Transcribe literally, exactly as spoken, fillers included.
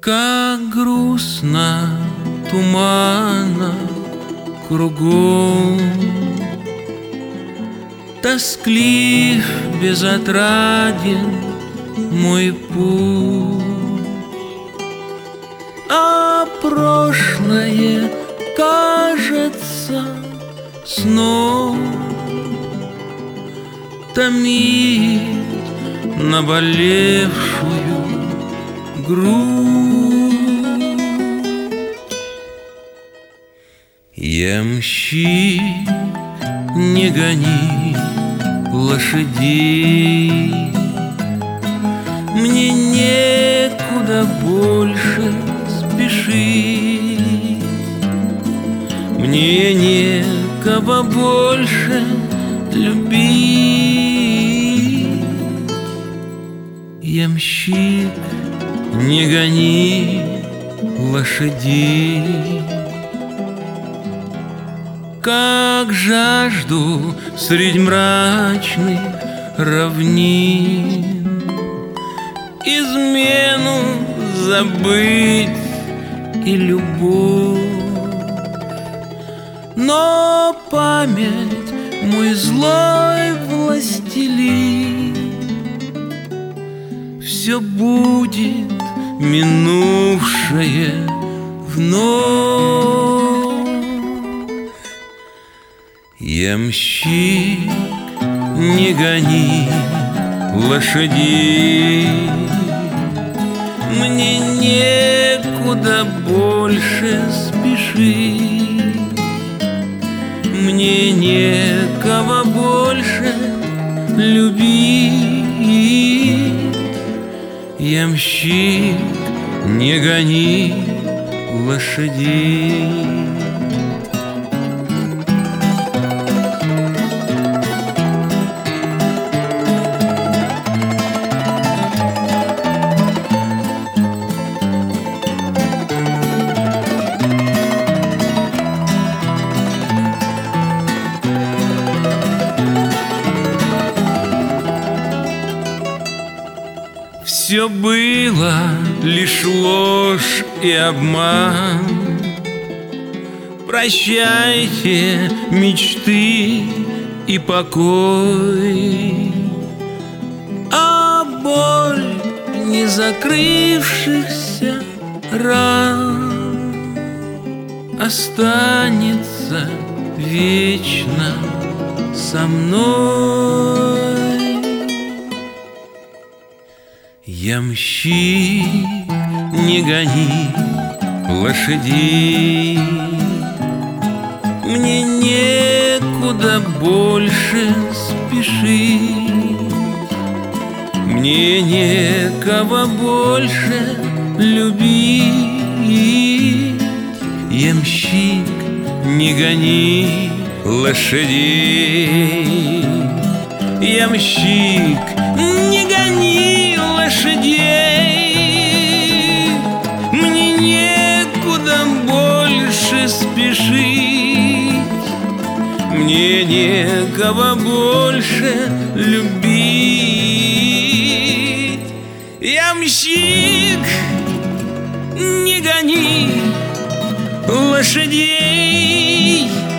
Как грустно, туманно кругом, тосклив, безотраден мой путь, а прошлое кажется сном, томит наболевшую грудь. Ямщик, не гони лошадей, мне некуда больше спешить, мне некого больше любить. Ямщик, не гони лошадей, как жажду средь мрачных равнин измену забыть и любовь. Но память, мой злой властелин, все будет минувшее вновь. Ямщик, не гони лошадей, мне некуда больше спешить, мне некого больше любить. Ямщик, не гони лошадей. Все было лишь ложь и обман. Прощайте мечты и покой, а боль не закрывшихся ран останется вечно со мной. Ямщик, не гони лошадей, мне некуда больше спешить, мне некого больше любить. Ямщик, не гони лошадей, ямщик, не гони лошадей, мне некуда больше спешить, мне некого больше любить. Ямщик, не гони лошадей,